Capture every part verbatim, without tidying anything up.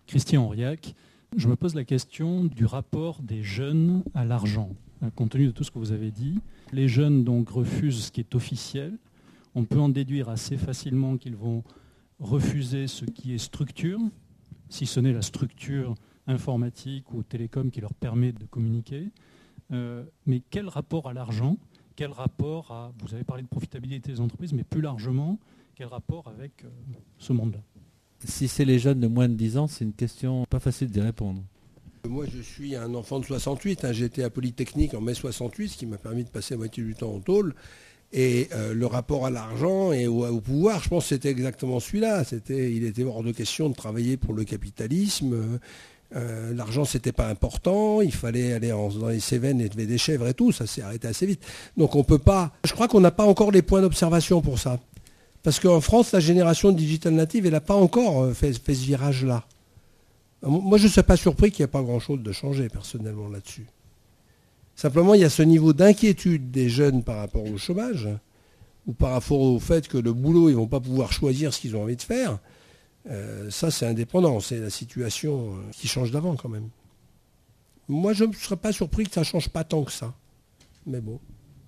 Christian Auriac. Je me pose la question du rapport des jeunes à l'argent, compte tenu de tout ce que vous avez dit. Les jeunes donc refusent ce qui est officiel. On peut en déduire assez facilement qu'ils vont refuser ce qui est structure, si ce n'est la structure informatique ou télécom qui leur permet de communiquer. Euh, mais quel rapport à l'argent ? Quel rapport à, vous avez parlé de profitabilité des entreprises, mais plus largement, quel rapport avec euh, ce monde-là ? Si c'est les jeunes de moins de dix ans, c'est une question pas facile d'y répondre. Moi, je suis un enfant de soixante-huit. Hein. J'ai été à Polytechnique en mai soixante-huit, ce qui m'a permis de passer la moitié du temps en tôle. Et euh, le rapport à l'argent et au, au pouvoir, je pense que c'était exactement celui-là. C'était, il était hors de question de travailler pour le capitalisme. Euh, l'argent, c'était pas important. Il fallait aller en, dans les Cévennes et élever des chèvres et tout. Ça s'est arrêté assez vite. Donc on peut pas... Je crois qu'on n'a pas encore les points d'observation pour ça. Parce qu'en France, la génération digital native, elle n'a pas encore fait, fait ce virage-là. Moi, je ne suis pas surpris qu'il n'y ait pas grand-chose de changé, personnellement, là-dessus. Simplement, il y a ce niveau d'inquiétude des jeunes par rapport au chômage, ou par rapport au fait que le boulot, ils ne vont pas pouvoir choisir ce qu'ils ont envie de faire. Euh, ça, c'est indépendant. C'est la situation qui change d'avant, quand même. Moi, je ne serais pas surpris que ça ne change pas tant que ça. Mais bon.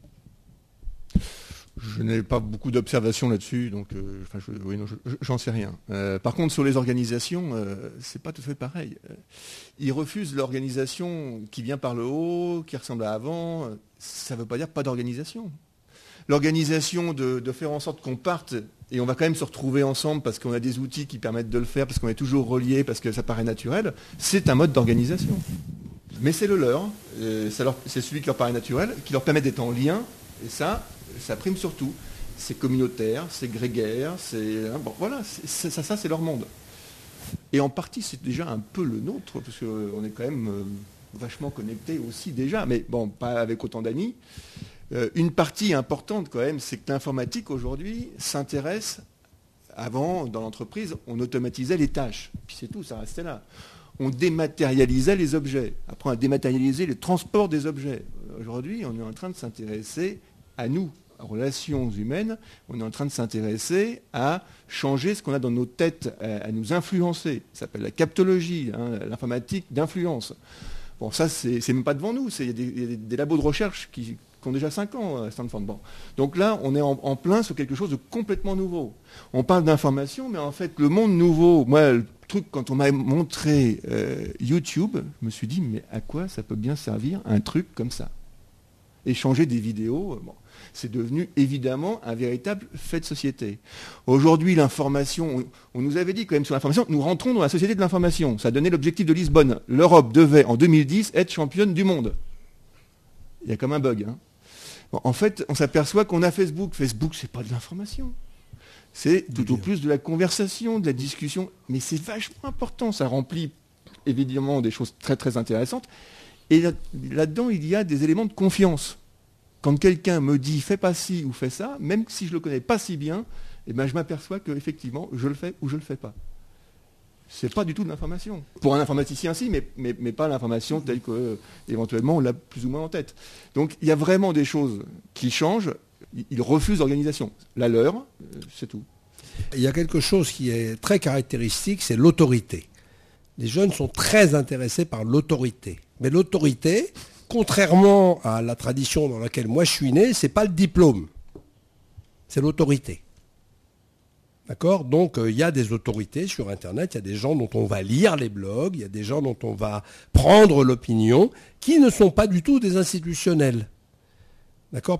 Je n'ai pas beaucoup d'observations là-dessus, donc euh, enfin, je, oui, non, je, j'en sais rien. Euh, par contre, sur les organisations, euh, c'est pas tout à fait pareil. Ils refusent l'organisation qui vient par le haut, qui ressemble à avant. Ça ne veut pas dire pas d'organisation. L'organisation de, de faire en sorte qu'on parte et on va quand même se retrouver ensemble parce qu'on a des outils qui permettent de le faire, parce qu'on est toujours reliés, parce que ça paraît naturel, c'est un mode d'organisation. Mais c'est le leur, euh, ça leur c'est celui qui leur paraît naturel, qui leur permet d'être en lien, et ça... ça prime surtout. C'est communautaire, c'est grégaire, c'est... Bon, voilà, c'est, ça, ça, c'est leur monde. Et en partie, c'est déjà un peu le nôtre, parce qu'on est quand même euh, vachement connectés aussi déjà, mais bon, pas avec autant d'amis. Euh, une partie importante quand même, c'est que l'informatique aujourd'hui s'intéresse, avant, dans l'entreprise, on automatisait les tâches. Puis c'est tout, ça restait là. On dématérialisait les objets. Après, on a dématérialisé le transport des objets. Aujourd'hui, on est en train de s'intéresser à nous, relations humaines, on est en train de s'intéresser à changer ce qu'on a dans nos têtes, à, à nous influencer. Ça s'appelle la captologie, hein, l'informatique d'influence. Bon, ça, c'est, c'est même pas devant nous. Il y a des, des, des labos de recherche qui, qui ont déjà cinq ans à Stanford. Bon. Donc là, on est en, en plein sur quelque chose de complètement nouveau. On parle d'information, mais en fait, le monde nouveau, moi, le truc, quand on m'a montré euh, YouTube, je me suis dit, mais à quoi ça peut bien servir un truc comme ça ? Échanger des vidéos, bon, c'est devenu évidemment un véritable fait de société. Aujourd'hui, l'information, on, on nous avait dit quand même sur l'information, nous rentrons dans la société de l'information. Ça a donné l'objectif de Lisbonne. L'Europe devait, en deux mille dix, être championne du monde. Il y a comme un bug. Hein. Bon, en fait, on s'aperçoit qu'on a Facebook. Facebook, c'est pas de l'information. C'est tout au plus de la conversation, de la discussion. Mais c'est vachement important. Ça remplit évidemment des choses très très intéressantes. Et là, là-dedans, il y a des éléments de confiance. Quand quelqu'un me dit « fais pas ci ou fais ça », même si je ne le connais pas si bien, eh ben, je m'aperçois qu'effectivement, je le fais ou je ne le fais pas. Ce n'est pas du tout de l'information. Pour un informaticien, si, mais, mais, mais pas l'information telle qu'éventuellement on l'a plus ou moins en tête. Donc il y a vraiment des choses qui changent. Ils refusent l'organisation. La leur, c'est tout. Il y a quelque chose qui est très caractéristique, c'est l'autorité. Les jeunes sont très intéressés par l'autorité. Mais l'autorité, contrairement à la tradition dans laquelle moi je suis né, c'est pas le diplôme. C'est l'autorité. D'accord ? Donc il euh, y a des autorités sur Internet, il y a des gens dont on va lire les blogs, il y a des gens dont on va prendre l'opinion, qui ne sont pas du tout des institutionnels. D'accord ?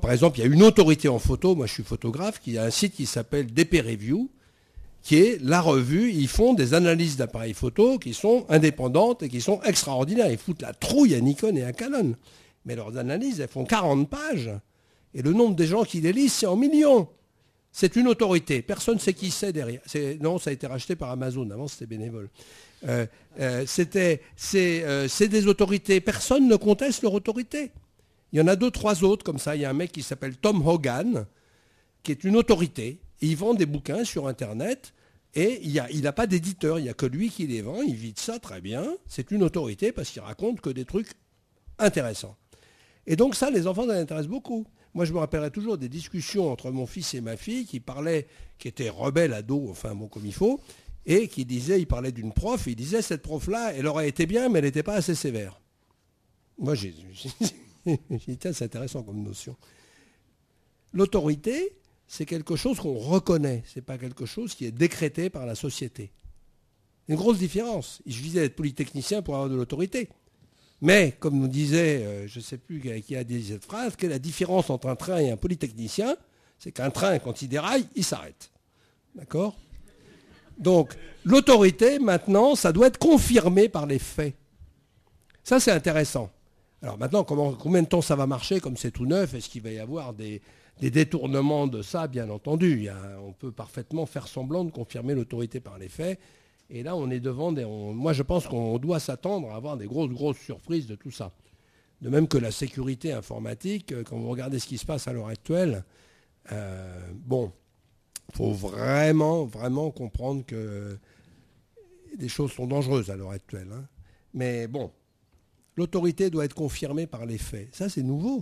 Par exemple, il y a une autorité en photo, moi je suis photographe, qui a un site qui s'appelle D P Review, qui est la revue, ils font des analyses d'appareils photo qui sont indépendantes et qui sont extraordinaires. Ils foutent la trouille à Nikon et à Canon. Mais leurs analyses, elles font quarante pages. Et le nombre des gens qui les lisent, c'est en millions. C'est une autorité. Personne ne sait qui c'est derrière. C'est, non, ça a été racheté par Amazon. Avant, c'était bénévole. Euh, euh, c'était, c'est, euh, c'est des autorités. Personne ne conteste leur autorité. Il y en a deux, trois autres comme ça. Il y a un mec qui s'appelle Tom Hogan, qui est une autorité. Il vend des bouquins sur Internet et il n'a il a pas d'éditeur, il n'y a que lui qui les vend, il vit de ça très bien. C'est une autorité parce qu'il raconte que des trucs intéressants. Et donc ça, les enfants, ça les intéresse beaucoup. Moi, je me rappellerai toujours des discussions entre mon fils et ma fille qui parlaient, qui étaient rebelles ados, enfin bon, comme il faut, et qui disait, il parlait d'une prof, il disait, cette prof-là, elle aurait été bien, mais elle n'était pas assez sévère. Moi, j'ai dit, tiens, c'est intéressant comme notion. L'autorité, c'est quelque chose qu'on reconnaît, ce n'est pas quelque chose qui est décrété par la société. Une grosse différence. Il suffisait d'être polytechnicien pour avoir de l'autorité. Mais, comme nous disait, euh, je ne sais plus qui a dit cette phrase, que la différence entre un train et un polytechnicien, c'est qu'un train, quand il déraille, il s'arrête. D'accord ? Donc, l'autorité, maintenant, ça doit être confirmé par les faits. Ça, c'est intéressant. Alors maintenant, comment, combien de temps ça va marcher, comme c'est tout neuf? Est-ce qu'il va y avoir des, des détournements de ça? Bien entendu. Il y a, on peut parfaitement faire semblant de confirmer l'autorité par les faits. Et là, on est devant des... On, moi, je pense qu'on doit s'attendre à avoir des grosses, grosses surprises de tout ça. De même que la sécurité informatique, quand vous regardez ce qui se passe à l'heure actuelle, euh, bon, il faut vraiment, vraiment comprendre que des choses sont dangereuses à l'heure actuelle. Hein. Mais bon, l'autorité doit être confirmée par les faits. Ça, c'est nouveau.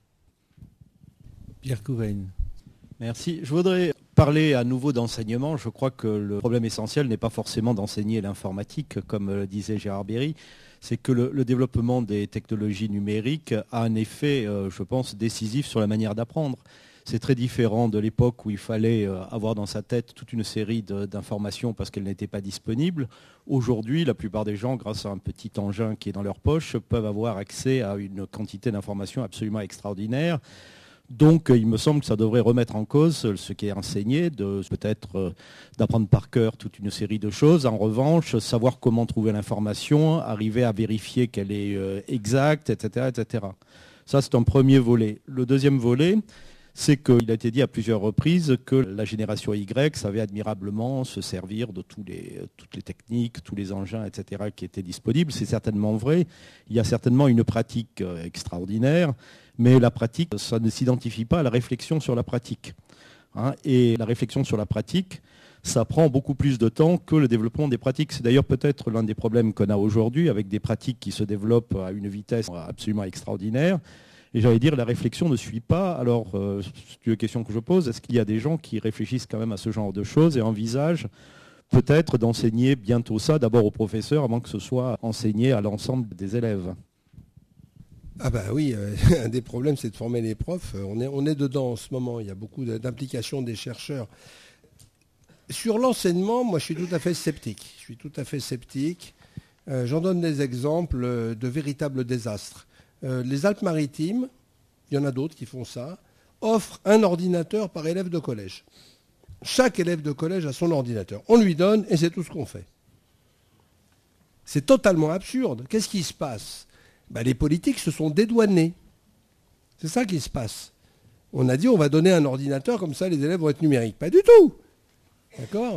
Pierre Couvain. Merci. Je voudrais parler à nouveau d'enseignement. Je crois que le problème essentiel n'est pas forcément d'enseigner l'informatique, comme le disait Gérard Berry. C'est que le, le développement des technologies numériques a un effet, euh, je pense, décisif sur la manière d'apprendre. C'est très différent de l'époque où il fallait euh, avoir dans sa tête toute une série de, d'informations parce qu'elles n'étaient pas disponibles. Aujourd'hui, la plupart des gens, grâce à un petit engin qui est dans leur poche, peuvent avoir accès à une quantité d'informations absolument extraordinaire. Donc, il me semble que ça devrait remettre en cause ce qui est enseigné, de peut-être euh, d'apprendre par cœur toute une série de choses. En revanche, savoir comment trouver l'information, arriver à vérifier qu'elle est euh, exacte, et cetera, et cetera. Ça, c'est un premier volet. Le deuxième volet, c'est qu'il a été dit à plusieurs reprises que la génération Y savait admirablement se servir de tous les, toutes les techniques, tous les engins, et cetera qui étaient disponibles. C'est certainement vrai. Il y a certainement une pratique euh, extraordinaire. Mais la pratique, ça ne s'identifie pas à la réflexion sur la pratique. Hein, et la réflexion sur la pratique, ça prend beaucoup plus de temps que le développement des pratiques. C'est d'ailleurs peut-être l'un des problèmes qu'on a aujourd'hui avec des pratiques qui se développent à une vitesse absolument extraordinaire. Et j'allais dire, la réflexion ne suit pas. Alors, euh, c'est une question que je pose, est-ce qu'il y a des gens qui réfléchissent quand même à ce genre de choses et envisagent peut-être d'enseigner bientôt ça d'abord aux professeurs avant que ce soit enseigné à l'ensemble des élèves ? Ah ben oui, euh, un des problèmes, c'est de former les profs. On est, on est dedans en ce moment. Il y a beaucoup d'implications des chercheurs. Sur l'enseignement, moi, je suis tout à fait sceptique. Je suis tout à fait sceptique. Euh, j'en donne des exemples de véritables désastres. Euh, les Alpes-Maritimes, il y en a d'autres qui font ça, offrent un ordinateur par élève de collège. Chaque élève de collège a son ordinateur. On lui donne et c'est tout ce qu'on fait. C'est totalement absurde. Qu'est-ce qui se passe ? Ben, les politiques se sont dédouanés. C'est ça qui se passe. On a dit on va donner un ordinateur, comme ça les élèves vont être numériques. Pas du tout. D'accord ?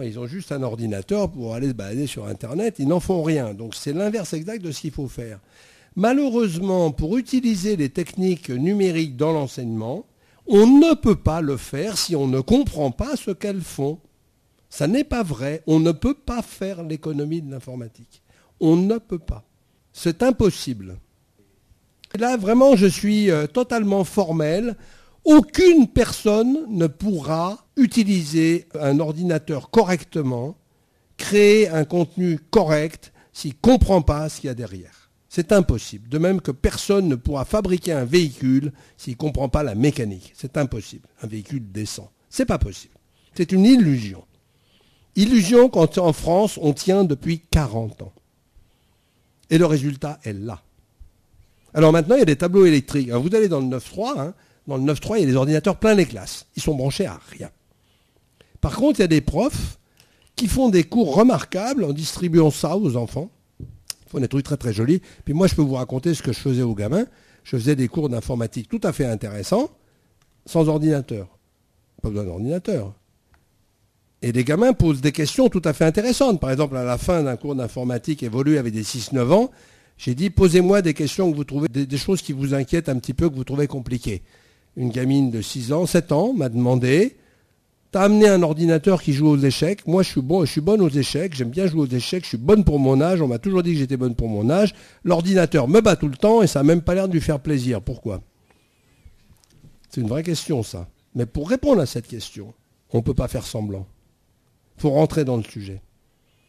Ils ont juste un ordinateur pour aller se balader sur Internet. Ils n'en font rien. Donc c'est l'inverse exact de ce qu'il faut faire. Malheureusement, pour utiliser les techniques numériques dans l'enseignement, on ne peut pas le faire si on ne comprend pas ce qu'elles font. Ça n'est pas vrai. On ne peut pas faire l'économie de l'informatique. On ne peut pas. C'est impossible. Là, vraiment, je suis euh, totalement formel. Aucune personne ne pourra utiliser un ordinateur correctement, créer un contenu correct, s'il ne comprend pas ce qu'il y a derrière. C'est impossible. De même que personne ne pourra fabriquer un véhicule s'il ne comprend pas la mécanique. C'est impossible. Un véhicule décent. C'est pas possible. C'est une illusion. Illusion quand en France, on tient depuis quarante ans. Et le résultat est là. Alors maintenant, il y a des tableaux électriques. Alors vous allez dans le neuf trois, hein, dans le neuf trois, il y a des ordinateurs plein les classes. Ils sont branchés à rien. Par contre, il y a des profs qui font des cours remarquables en distribuant ça aux enfants. Ils font des trucs très très jolis. Puis moi, je peux vous raconter ce que je faisais aux gamins. Je faisais des cours d'informatique tout à fait intéressants, sans ordinateur. Pas besoin d'ordinateur. Et les gamins posent des questions tout à fait intéressantes. Par exemple, à la fin d'un cours d'informatique évolué avec des six neuf ans, j'ai dit, posez-moi des questions que vous trouvez, des, des choses qui vous inquiètent un petit peu, que vous trouvez compliquées. Une gamine de six ans, sept ans, m'a demandé, t'as amené un ordinateur qui joue aux échecs. Moi, je suis bon, je suis bonne aux échecs, j'aime bien jouer aux échecs, je suis bonne pour mon âge, on m'a toujours dit que j'étais bonne pour mon âge. L'ordinateur me bat tout le temps et ça n'a même pas l'air de lui faire plaisir. Pourquoi ? C'est une vraie question, ça. Mais pour répondre à cette question, on ne peut pas faire semblant. Il faut rentrer dans le sujet.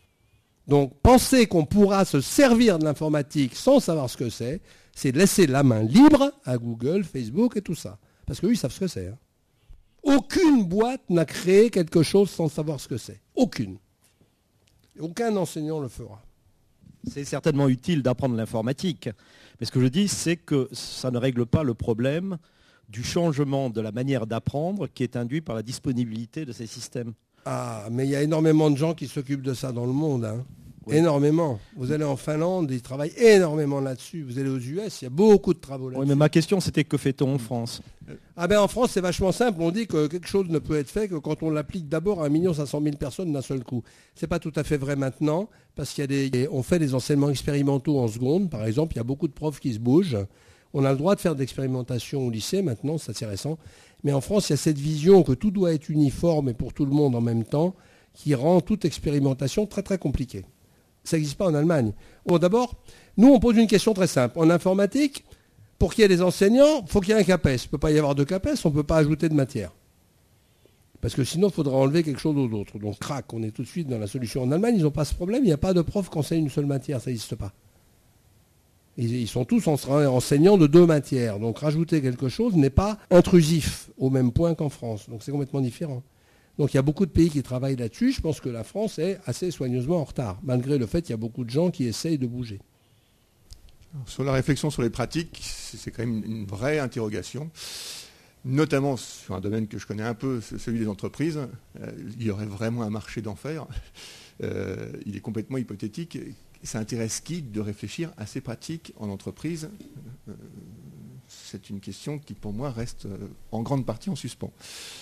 Donc penser qu'on pourra se servir de l'informatique sans savoir ce que c'est, c'est laisser la main libre à Google, Facebook et tout ça. Parce qu'eux, ils savent ce que c'est. Hein. Aucune boîte n'a créé quelque chose sans savoir ce que c'est. Aucune. Aucun enseignant le fera. C'est certainement utile d'apprendre l'informatique. Mais ce que je dis, c'est que ça ne règle pas le problème du changement de la manière d'apprendre qui est induit par la disponibilité de ces systèmes. Ah, mais il y a énormément de gens qui s'occupent de ça dans le monde. Hein. Oui. Énormément. Vous allez en Finlande, ils travaillent énormément là-dessus. Vous allez aux U S, il y a beaucoup de travaux là-dessus. Oui, mais ma question, c'était que fait-on en France ? Ah ben en France, c'est vachement simple. On dit que quelque chose ne peut être fait que quand on l'applique d'abord à un million cinq cent mille personnes d'un seul coup. C'est pas tout à fait vrai maintenant, parce qu'il y a des, on fait des enseignements expérimentaux en seconde. Par exemple, il y a beaucoup de profs qui se bougent. On a le droit de faire de l'expérimentation au lycée maintenant, c'est assez récent. Mais en France, il y a cette vision que tout doit être uniforme et pour tout le monde en même temps, qui rend toute expérimentation très très compliquée. Ça n'existe pas en Allemagne. Bon, d'abord, nous, on pose une question très simple. En informatique, pour qu'il y ait des enseignants, il faut qu'il y ait un CAPES. Il ne peut pas y avoir de CAPES, on ne peut pas ajouter de matière. Parce que sinon, il faudra enlever quelque chose aux autres. Donc, crac, on est tout de suite dans la solution. En Allemagne, ils n'ont pas ce problème. Il n'y a pas de prof qui enseigne une seule matière. Ça n'existe pas. Ils, ils sont tous enseignants de deux matières. Donc, rajouter quelque chose n'est pas intrusif au même point qu'en France. Donc, c'est complètement différent. Donc il y a beaucoup de pays qui travaillent là-dessus. Je pense que la France est assez soigneusement en retard, malgré le fait qu'il y a beaucoup de gens qui essayent de bouger. Sur la réflexion sur les pratiques, c'est quand même une vraie interrogation, notamment sur un domaine que je connais un peu, celui des entreprises. Il y aurait vraiment un marché d'enfer. Euh, il est complètement hypothétique. Ça intéresse qui de réfléchir à ces pratiques en entreprise ? C'est une question qui, pour moi, reste en grande partie en suspens.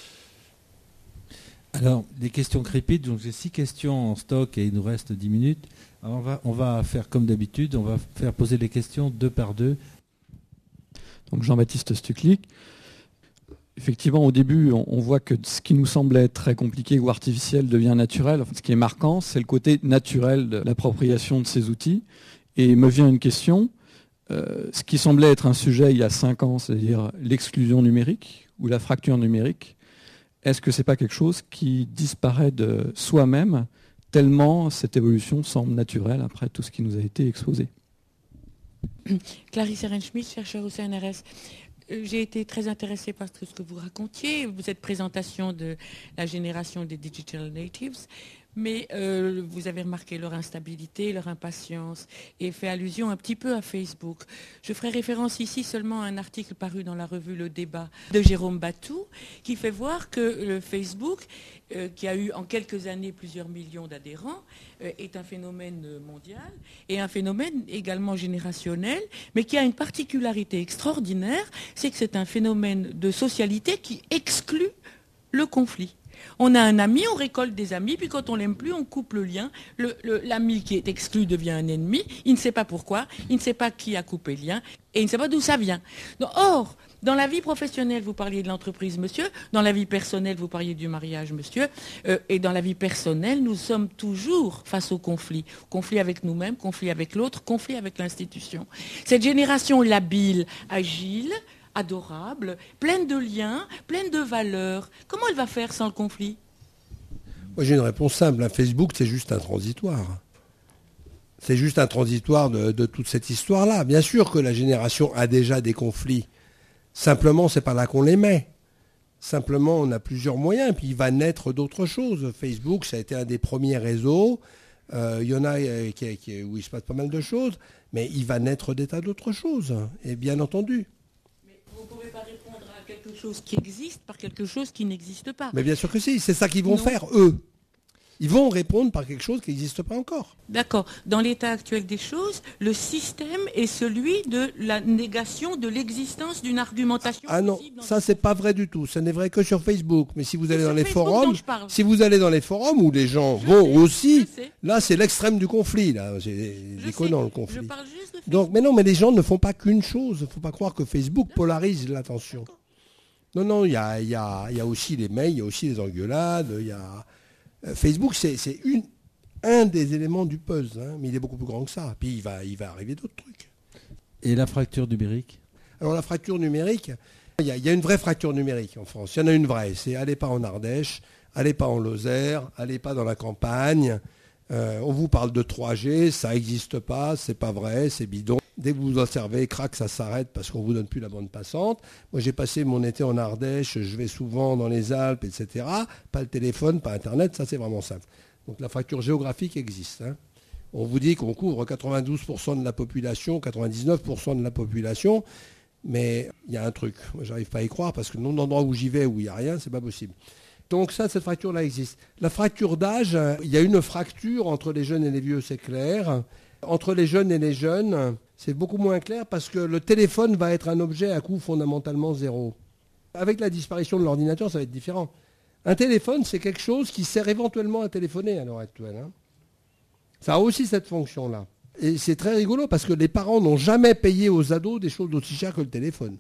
Alors, les questions crépitent, donc j'ai six questions en stock et il nous reste dix minutes. Alors on va, on va faire comme d'habitude, on va faire poser les questions deux par deux. Donc Jean-Baptiste Stucklik. Effectivement, au début, on, on voit que ce qui nous semblait très compliqué ou artificiel devient naturel. Enfin, ce qui est marquant, c'est le côté naturel de l'appropriation de ces outils. Et me vient une question. Euh, ce qui semblait être un sujet il y a cinq ans, c'est-à-dire l'exclusion numérique ou la fracture numérique, est-ce que ce n'est pas quelque chose qui disparaît de soi-même, tellement cette évolution semble naturelle après tout ce qui nous a été exposé ? Clarisse Ehrenschmidt, chercheur au C N R S. J'ai été très intéressée par ce que vous racontiez, cette présentation de la génération des digital natives, mais euh, vous avez remarqué leur instabilité, leur impatience, et fait allusion un petit peu à Facebook. Je ferai référence ici seulement à un article paru dans la revue Le Débat de Jérôme Batou, qui fait voir que le Facebook, euh, qui a eu en quelques années plusieurs millions d'adhérents, euh, est un phénomène mondial et un phénomène également générationnel, mais qui a une particularité extraordinaire, c'est que c'est un phénomène de socialité qui exclut le conflit. On a un ami, on récolte des amis, puis quand on l'aime plus, on coupe le lien. Le, le, l'ami qui est exclu devient un ennemi. Il ne sait pas pourquoi, il ne sait pas qui a coupé le lien, et il ne sait pas d'où ça vient. Donc, or, dans la vie professionnelle, vous parliez de l'entreprise, monsieur. Dans la vie personnelle, vous parliez du mariage, monsieur. Euh, et dans la vie personnelle, nous sommes toujours face au conflit. Conflit avec nous-mêmes, conflit avec l'autre, conflit avec l'institution. Cette génération labile, agile, adorable, pleine de liens, pleine de valeurs. Comment elle va faire sans le conflit ? Moi j'ai une réponse simple. Un Facebook, c'est juste un transitoire. C'est juste un transitoire de, de toute cette histoire-là. Bien sûr que la génération a déjà des conflits. Simplement, c'est pas là qu'on les met. Simplement, on a plusieurs moyens. Puis il va naître d'autres choses. Facebook, ça a été un des premiers réseaux. Euh, il y en a euh, qui, qui, où il se passe pas mal de choses. Mais il va naître des tas d'autres choses. Et bien entendu. Vous ne pouvez pas répondre à quelque chose qui existe par quelque chose qui n'existe pas. Mais bien sûr que si, c'est ça qu'ils vont Non. faire, eux. Ils vont répondre par quelque chose qui n'existe pas encore. D'accord. Dans l'état actuel des choses, le système est celui de la négation de l'existence d'une argumentation. Ah non, possible. ça c'est pas vrai du tout. Ce n'est vrai que sur Facebook. Mais si vous allez C'est dans sur les Facebook forums, dont je parle. si vous allez dans les forums où les gens Je vont sais, aussi, je sais. là c'est l'extrême du conflit. Là, c'est Je déconnant sais. le conflit. Je parle juste de Facebook. Donc, mais non, mais les gens ne font pas qu'une chose. Il ne faut pas croire que Facebook polarise l'attention. Non, non, il y a, il y a, il y a aussi les mails, il y a aussi les engueulades. Il y a... euh, Facebook, c'est, c'est une, un des éléments du puzzle, hein, mais il est beaucoup plus grand que ça. Puis il va, il va arriver d'autres trucs. Et la fracture numérique ? Alors la fracture numérique, il y, a, il y a une vraie fracture numérique en France. Il y en a une vraie. C'est allez pas en Ardèche, allez pas en Lozère, allez pas dans la campagne. Euh, on vous parle de trois G, ça n'existe pas, c'est pas vrai, c'est bidon. Dès que vous vous en servez, crac, ça s'arrête parce qu'on ne vous donne plus la bande passante. Moi, j'ai passé mon été en Ardèche, je vais souvent dans les Alpes, et cetera. Pas le téléphone, pas Internet, ça c'est vraiment simple. Donc la fracture géographique existe. Hein. On vous dit qu'on couvre quatre-vingt-douze pour cent de la population, quatre-vingt-dix-neuf pour cent de la population, mais il y a un truc. Moi, j'arrive pas à y croire parce que le nombre d'endroits où j'y vais où il n'y a rien, c'est pas possible. Donc ça, cette fracture-là existe. La fracture d'âge, il y a une fracture entre les jeunes et les vieux, c'est clair. Entre les jeunes et les jeunes, c'est beaucoup moins clair parce que le téléphone va être un objet à coût fondamentalement zéro. Avec la disparition de l'ordinateur, ça va être différent. Un téléphone, c'est quelque chose qui sert éventuellement à téléphoner à l'heure actuelle. Hein. Ça a aussi cette fonction-là. Et c'est très rigolo parce que les parents n'ont jamais payé aux ados des choses aussi chères que le téléphone.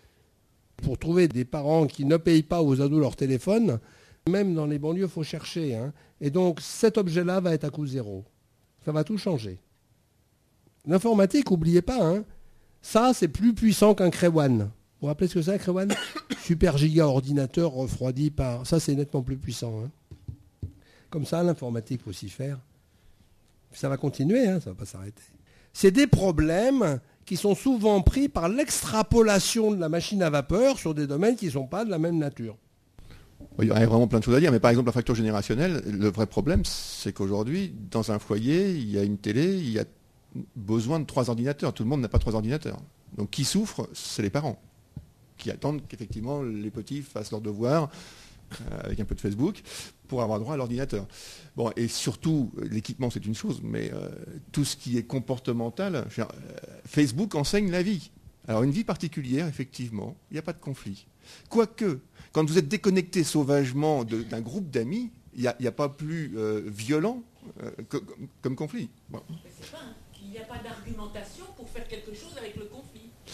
Pour trouver des parents qui ne payent pas aux ados leur téléphone, même dans les banlieues, il faut chercher. Hein. Et donc, cet objet-là va être à coût zéro. Ça va tout changer. L'informatique, n'oubliez pas, hein, ça, c'est plus puissant qu'un Crayon. Vous vous rappelez ce que c'est un Crayon ? Super giga ordinateur refroidi par... Ça, c'est nettement plus puissant. Hein. Comme ça, l'informatique faut s'y faire. Ça va continuer, hein, ça ne va pas s'arrêter. C'est des problèmes qui sont souvent pris par l'extrapolation de la machine à vapeur sur des domaines qui ne sont pas de la même nature. Il y aurait vraiment plein de choses à dire, mais par exemple la fracture générationnelle, le vrai problème, c'est qu'aujourd'hui, dans un foyer, il y a une télé, il y a besoin de trois ordinateurs. Tout le monde n'a pas trois ordinateurs. Donc qui souffre, c'est les parents, qui attendent qu'effectivement les petits fassent leurs devoirs, euh, avec un peu de Facebook, pour avoir droit à l'ordinateur. Bon, et surtout, l'équipement c'est une chose, mais euh, tout ce qui est comportemental, je veux dire, euh, Facebook enseigne la vie. Alors une vie particulière, effectivement, il n'y a pas de conflit. Quoique, quand vous êtes déconnecté sauvagement de, d'un groupe d'amis, il n'y a, a pas plus euh, violent euh, que, comme conflit. Bon. C'est pas, il n'y a pas d'argumentation pour faire quelque chose avec le conflit.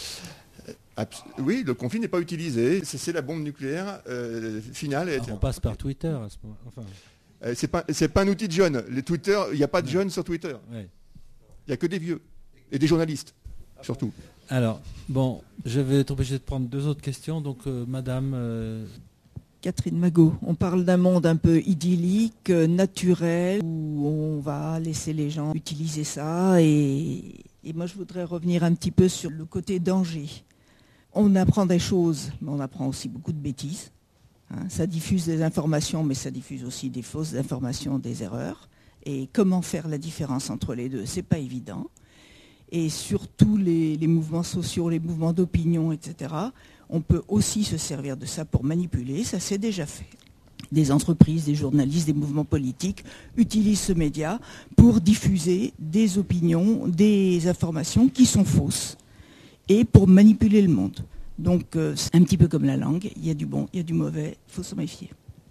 Abs- oui, le conflit n'est pas utilisé. C'est, c'est la bombe nucléaire euh, finale. Alors, on passe par Twitter à ce moment. Enfin... Euh, c'est pas, c'est pas un outil de jeunes. Les Twitter, il n'y a pas de ouais. jeunes sur Twitter. Il ouais. n'y a que des vieux et des journalistes, surtout. Alors, bon, je vais être obligé de prendre deux autres questions. Donc, euh, Madame... Euh... Catherine Magot, on parle d'un monde un peu idyllique, naturel, où on va laisser les gens utiliser ça. Et, et moi, je voudrais revenir un petit peu sur le côté danger. On apprend des choses, mais on apprend aussi beaucoup de bêtises. Hein, ça diffuse des informations, mais ça diffuse aussi des fausses informations, des erreurs. Et comment faire la différence entre les deux, c'est pas évident. Et surtout les, les mouvements sociaux, les mouvements d'opinion, et cetera, on peut aussi se servir de ça pour manipuler, ça s'est déjà fait. Des entreprises, des journalistes, des mouvements politiques utilisent ce média pour diffuser des opinions, des informations qui sont fausses et pour manipuler le monde. Donc euh, c'est un petit peu comme la langue, il y a du bon, il y a du mauvais, il faut s'en méfier.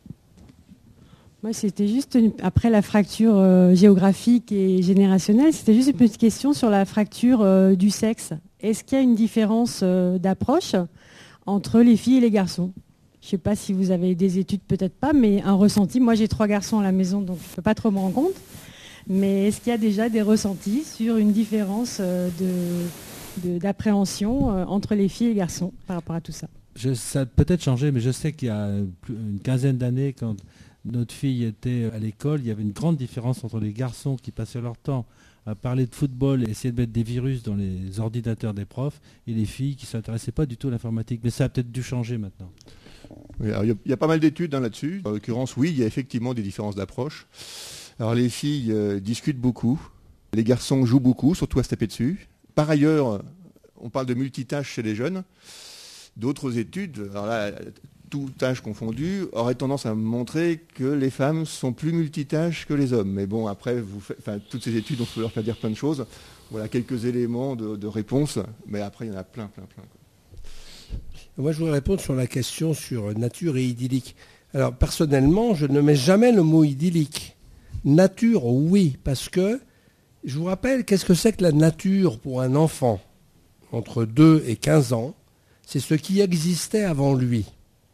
Moi, c'était juste, une, après la fracture euh, géographique et générationnelle, c'était juste une petite question sur la fracture euh, du sexe. Est-ce qu'il y a une différence euh, d'approche entre les filles et les garçons ? Je ne sais pas si vous avez des études, peut-être pas, mais un ressenti. Moi, j'ai trois garçons à la maison, donc je ne peux pas trop me rendre compte. Mais est-ce qu'il y a déjà des ressentis sur une différence euh, de, de, d'appréhension euh, entre les filles et les garçons par rapport à tout ça ? je, Ça a peut-être changé, mais je sais qu'il y a une quinzaine d'années, quand notre fille était à l'école, il y avait une grande différence entre les garçons qui passaient leur temps à parler de football et essayer de mettre des virus dans les ordinateurs des profs, et les filles qui ne s'intéressaient pas du tout à l'informatique. Mais ça a peut-être dû changer maintenant. Oui, alors, il, y a, il y a pas mal d'études hein, là-dessus. En l'occurrence, oui, il y a effectivement des différences d'approche. Alors les filles euh, discutent beaucoup, les garçons jouent beaucoup, surtout à se taper dessus. Par ailleurs, on parle de multitâches chez les jeunes. D'autres études, alors là, tout âge confondu, auraient tendance à montrer que les femmes sont plus multitâches que les hommes. Mais bon, après, vous faites, enfin, toutes ces études, on peut leur faire dire plein de choses. Voilà quelques éléments de, de réponse, mais après, il y en a plein, plein, plein. Quoi. Moi, je voudrais répondre sur la question sur nature et idyllique. Alors, personnellement, je ne mets jamais le mot idyllique. Nature, oui, parce que, je vous rappelle, qu'est-ce que c'est que la nature pour un enfant entre deux et quinze ans ? C'est ce qui existait avant lui.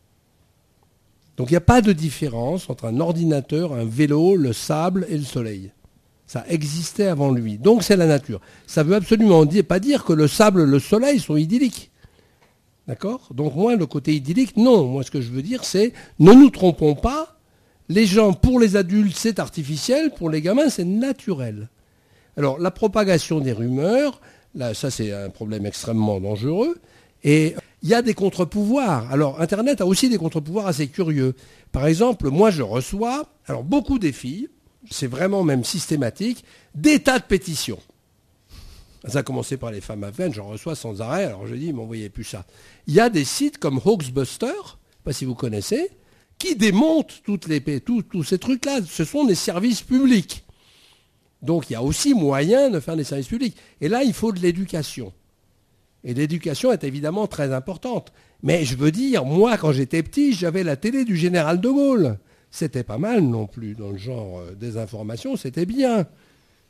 Donc il n'y a pas de différence entre un ordinateur, un vélo, le sable et le soleil. Ça existait avant lui. Donc c'est la nature. Ça ne veut absolument dire, pas dire que le sable et le soleil sont idylliques. D'accord ? Donc moi, le côté idyllique, non. Moi, ce que je veux dire, c'est ne nous trompons pas. Les gens, pour les adultes, c'est artificiel, pour les gamins, c'est naturel. Alors, la propagation des rumeurs, là, ça c'est un problème extrêmement dangereux. Et il y a des contre-pouvoirs. Alors, Internet a aussi des contre-pouvoirs assez curieux. Par exemple, moi, je reçois, alors beaucoup des filles, c'est vraiment même systématique, des tas de pétitions. Ça a commencé par les femmes afghanes, j'en reçois sans arrêt, alors je dis, m'envoyez plus ça. Il y a des sites comme Hoaxbuster, je ne sais pas si vous connaissez, qui démontent toutes les, tous, tous ces trucs-là. Ce sont des services publics. Donc il y a aussi moyen de faire des services publics. Et là, il faut de l'éducation. Et l'éducation est évidemment très importante. Mais je veux dire, moi, quand j'étais petit, j'avais la télé du général de Gaulle. C'était pas mal non plus dans le genre des informations, c'était bien. D'accord ?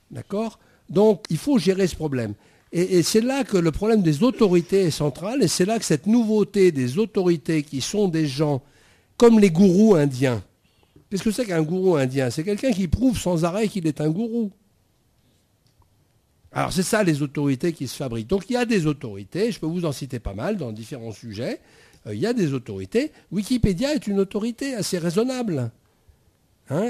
Donc il faut gérer ce problème. Et, et c'est là que le problème des autorités est central, et c'est là que cette nouveauté des autorités qui sont des gens comme les gourous indiens. Qu'est-ce que c'est qu'un gourou indien ? C'est quelqu'un qui prouve sans arrêt qu'il est un gourou. Alors c'est ça les autorités qui se fabriquent. Donc il y a des autorités, je peux vous en citer pas mal dans différents sujets, euh, il y a des autorités. Wikipédia est une autorité assez raisonnable. Hein ?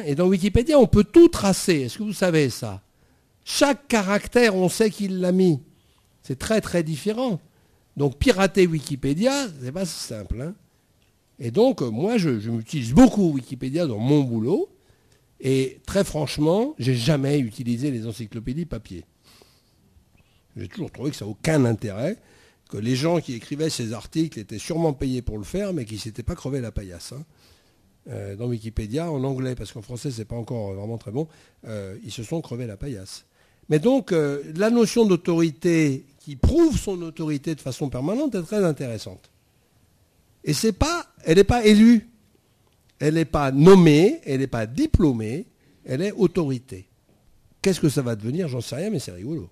Et dans Wikipédia, on peut tout tracer. Est-ce que vous savez ça ? Chaque caractère, on sait qui l'a mis. C'est très très différent. Donc pirater Wikipédia, c'est pas si simple. Hein ? Et donc moi, je, je m'utilise beaucoup Wikipédia dans mon boulot. Et très franchement, j'ai jamais utilisé les encyclopédies papier. J'ai toujours trouvé que ça n'a aucun intérêt, que les gens qui écrivaient ces articles étaient sûrement payés pour le faire, mais qu'ils ne s'étaient pas crevés la paillasse. Hein. Euh, dans Wikipédia, en anglais, parce qu'en français, ce n'est pas encore vraiment très bon, euh, ils se sont crevés la paillasse. Mais donc, euh, la notion d'autorité qui prouve son autorité de façon permanente est très intéressante. Et c'est pas, elle n'est pas élue, elle n'est pas nommée, elle n'est pas diplômée, elle est autorité. Qu'est-ce que ça va devenir ? J'en sais rien, mais c'est rigolo.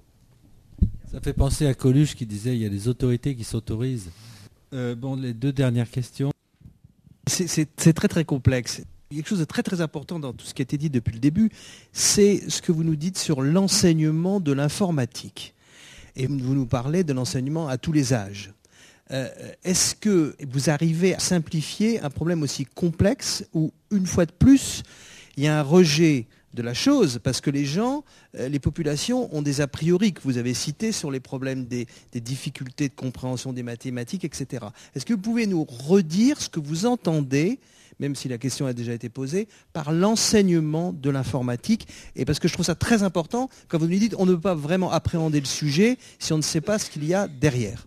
Ça fait penser à Coluche qui disait il y a des autorités qui s'autorisent. Euh, bon, les deux dernières questions. C'est, c'est, c'est très très complexe. Quelque chose de très très important dans tout ce qui a été dit depuis le début, c'est ce que vous nous dites sur l'enseignement de l'informatique. Et vous nous parlez de l'enseignement à tous les âges. Euh, est-ce que vous arrivez à simplifier un problème aussi complexe où, une fois de plus, il y a un rejet de la chose, parce que les gens, les populations ont des a priori que vous avez cités sur les problèmes des, des difficultés de compréhension des mathématiques, et cetera. Est-ce que vous pouvez nous redire ce que vous entendez, même si la question a déjà été posée, par l'enseignement de l'informatique ? Et parce que je trouve ça très important, quand vous nous dites on ne peut pas vraiment appréhender le sujet si on ne sait pas ce qu'il y a derrière.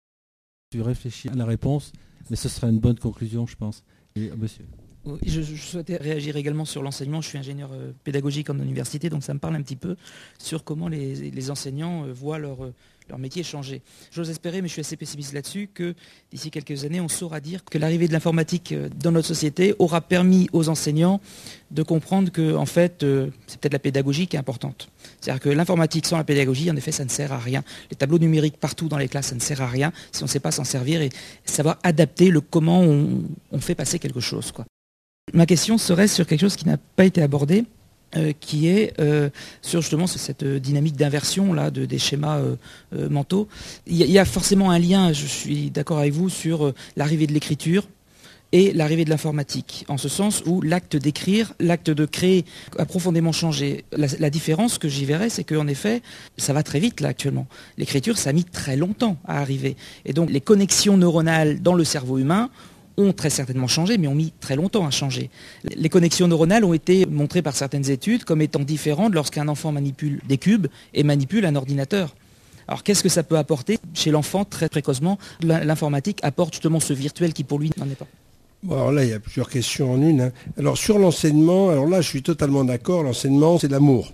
Tu réfléchis à la réponse, mais ce sera une bonne conclusion, je pense. Et, monsieur. Je, je souhaitais réagir également sur l'enseignement. Je suis ingénieur euh, pédagogique en université, donc ça me parle un petit peu sur comment les, les enseignants euh, voient leur, euh, leur métier changer. J'ose espérer, mais je suis assez pessimiste là-dessus, que d'ici quelques années, on saura dire que l'arrivée de l'informatique euh, dans notre société aura permis aux enseignants de comprendre que, en fait, euh, c'est peut-être la pédagogie qui est importante. C'est-à-dire que l'informatique sans la pédagogie, en effet, ça ne sert à rien. Les tableaux numériques partout dans les classes, ça ne sert à rien si on ne sait pas s'en servir et savoir adapter le comment on, on fait passer quelque chose, quoi. Ma question serait sur quelque chose qui n'a pas été abordé, euh, qui est euh, sur justement cette dynamique d'inversion là, de, des schémas euh, euh, mentaux. Il y, y a forcément un lien, je suis d'accord avec vous, sur euh, l'arrivée de l'écriture et l'arrivée de l'informatique, en ce sens où l'acte d'écrire, l'acte de créer a profondément changé. La, la différence que j'y verrais, c'est qu'en effet, ça va très vite là actuellement. L'écriture, ça a mis très longtemps à arriver. Et donc les connexions neuronales dans le cerveau humain ont très certainement changé, mais ont mis très longtemps à changer. Les connexions neuronales ont été montrées par certaines études comme étant différentes lorsqu'un enfant manipule des cubes et manipule un ordinateur. Alors qu'est-ce que ça peut apporter chez l'enfant très précocement ? L'informatique apporte justement ce virtuel qui pour lui n'en est pas. Bon, alors là, il y a plusieurs questions en une. Hein. Alors sur l'enseignement, alors là, je suis totalement d'accord, l'enseignement, c'est l'amour.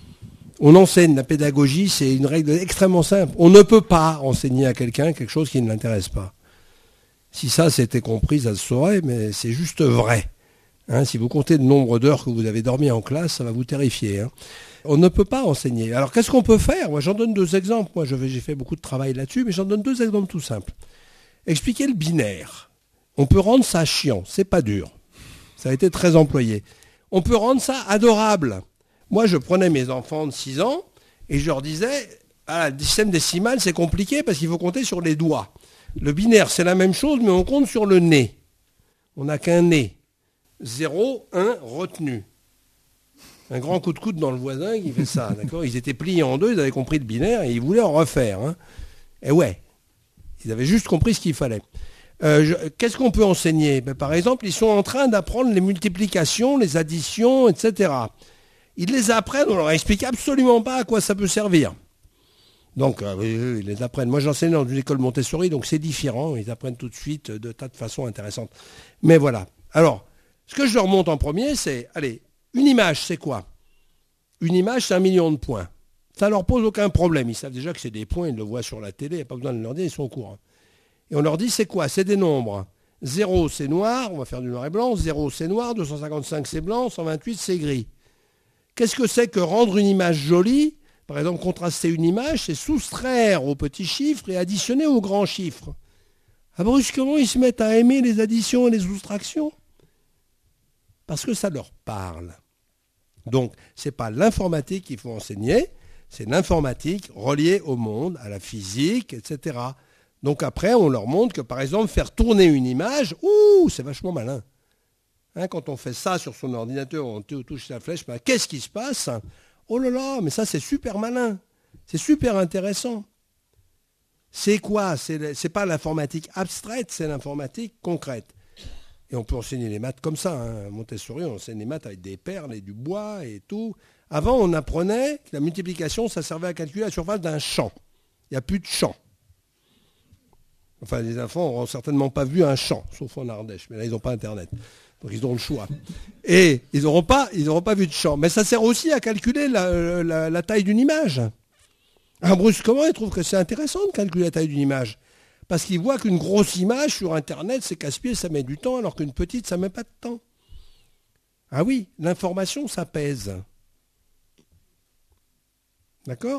On enseigne la pédagogie, c'est une règle extrêmement simple. On ne peut pas enseigner à quelqu'un quelque chose qui ne l'intéresse pas. Si ça c'était compris, ça se saurait, mais c'est juste vrai. Hein, si vous comptez le nombre d'heures que vous avez dormi en classe, ça va vous terrifier. Hein. On ne peut pas enseigner. Alors qu'est-ce qu'on peut faire ? Moi, j'en donne deux exemples. Moi, j'ai fait beaucoup de travail là-dessus, mais j'en donne deux exemples tout simples. Expliquer le binaire. On peut rendre ça chiant, c'est pas dur. Ça a été très employé. On peut rendre ça adorable. Moi, je prenais mes enfants de six ans et je leur disais, ah, le système décimal, c'est compliqué parce qu'il faut compter sur les doigts. Le binaire, c'est la même chose, mais on compte sur le nez. On n'a qu'un nez. zéro, un, retenu. Un grand coup de coude dans le voisin qui fait ça, d'accord ? Ils étaient pliés en deux, ils avaient compris le binaire et ils voulaient en refaire. Hein. Et ouais, ils avaient juste compris ce qu'il fallait. Euh, je, qu'est-ce qu'on peut enseigner ? Ben, par exemple, ils sont en train d'apprendre les multiplications, les additions, et cetera. Ils les apprennent, on leur explique absolument pas à quoi ça peut servir. Donc, euh, oui, ils les apprennent. Moi, j'enseigne dans une école Montessori, donc c'est différent. Ils apprennent tout de suite de tas de façons intéressantes. Mais voilà. Alors, ce que je leur montre en premier, c'est, allez, une image, c'est quoi ? Une image, c'est un million de points. Ça ne leur pose aucun problème. Ils savent déjà que c'est des points, ils le voient sur la télé, il n'y a pas besoin de leur dire, ils sont au courant. Et on leur dit, c'est quoi ? C'est des nombres. zéro, c'est noir, on va faire du noir et blanc. zéro, c'est noir. deux cent cinquante-cinq, c'est blanc. cent vingt-huit, c'est gris. Qu'est-ce que c'est que rendre une image jolie ? Par exemple, contraster une image, c'est soustraire aux petits chiffres et additionner aux grands chiffres. Ah, brusquement, ils se mettent à aimer les additions et les soustractions. Parce que ça leur parle. Donc, ce n'est pas l'informatique qu'il faut enseigner, c'est l'informatique reliée au monde, à la physique, et cetera. Donc après, on leur montre que, par exemple, faire tourner une image, ouh, c'est vachement malin. Hein, quand on fait ça sur son ordinateur, on touche la flèche, ben, qu'est-ce qui se passe ? Oh là là, mais ça c'est super malin, c'est super intéressant. C'est quoi ? C'est, c'est pas l'informatique abstraite, c'est l'informatique concrète. Et on peut enseigner les maths comme ça. Hein. Montessori, on enseigne les maths avec des perles et du bois et tout. Avant, on apprenait que la multiplication, ça servait à calculer la surface d'un champ. Il n'y a plus de champ. Enfin, les enfants n'auront certainement pas vu un champ, sauf en Ardèche. Mais là, ils n'ont pas Internet. Donc, ils ont le choix. Et ils n'auront pas, ils n'auront pas vu de champ. Mais ça sert aussi à calculer la, la, la taille d'une image. Un brusquement, ils trouvent que c'est intéressant de calculer la taille d'une image. Parce qu'ils voient qu'une grosse image sur Internet, c'est casse-pied, ça met du temps, alors qu'une petite, ça ne met pas de temps. Ah oui, l'information, ça pèse. D'accord ?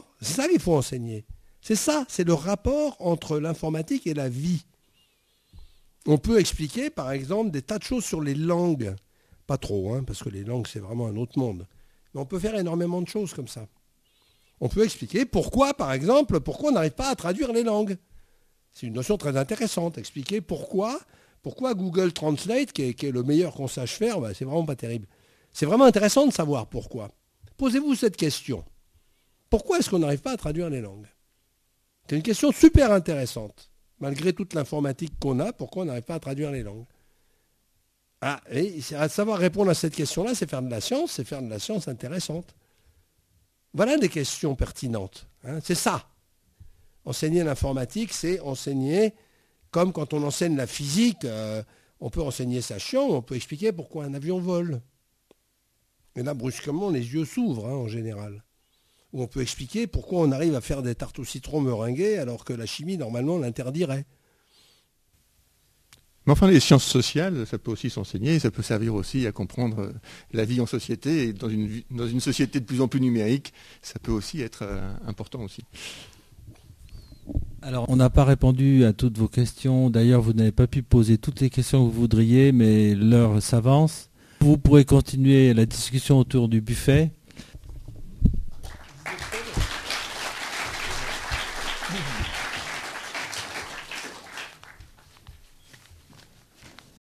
C'est ça qu'il faut enseigner. C'est ça, c'est le rapport entre l'informatique et la vie. On peut expliquer, par exemple, des tas de choses sur les langues. Pas trop, hein, parce que les langues, c'est vraiment un autre monde. Mais on peut faire énormément de choses comme ça. On peut expliquer pourquoi, par exemple, pourquoi on n'arrive pas à traduire les langues. C'est une notion très intéressante. Expliquer pourquoi, pourquoi Google Translate, qui est, qui est le meilleur qu'on sache faire, ben, c'est vraiment pas terrible. C'est vraiment intéressant de savoir pourquoi. Posez-vous cette question. Pourquoi est-ce qu'on n'arrive pas à traduire les langues ? C'est une question super intéressante. Malgré toute l'informatique qu'on a, pourquoi on n'arrive pas à traduire les langues ? Ah, et à savoir répondre à cette question-là, c'est faire de la science, c'est faire de la science intéressante. Voilà des questions pertinentes. Hein, c'est ça. Enseigner l'informatique, c'est enseigner, comme quand on enseigne la physique, euh, on peut enseigner ça chiant, on peut expliquer pourquoi un avion vole. Et là, brusquement, les yeux s'ouvrent, hein, en général. Ou on peut expliquer pourquoi on arrive à faire des tartes au citron meringuées alors que la chimie, normalement, l'interdirait. Mais enfin, les sciences sociales, ça peut aussi s'enseigner, ça peut servir aussi à comprendre la vie en société. Et dans une, dans une société de plus en plus numérique, ça peut aussi être euh, important aussi. Alors, on n'a pas répondu à toutes vos questions. D'ailleurs, vous n'avez pas pu poser toutes les questions que vous voudriez, mais l'heure s'avance. Vous pourrez continuer la discussion autour du buffet.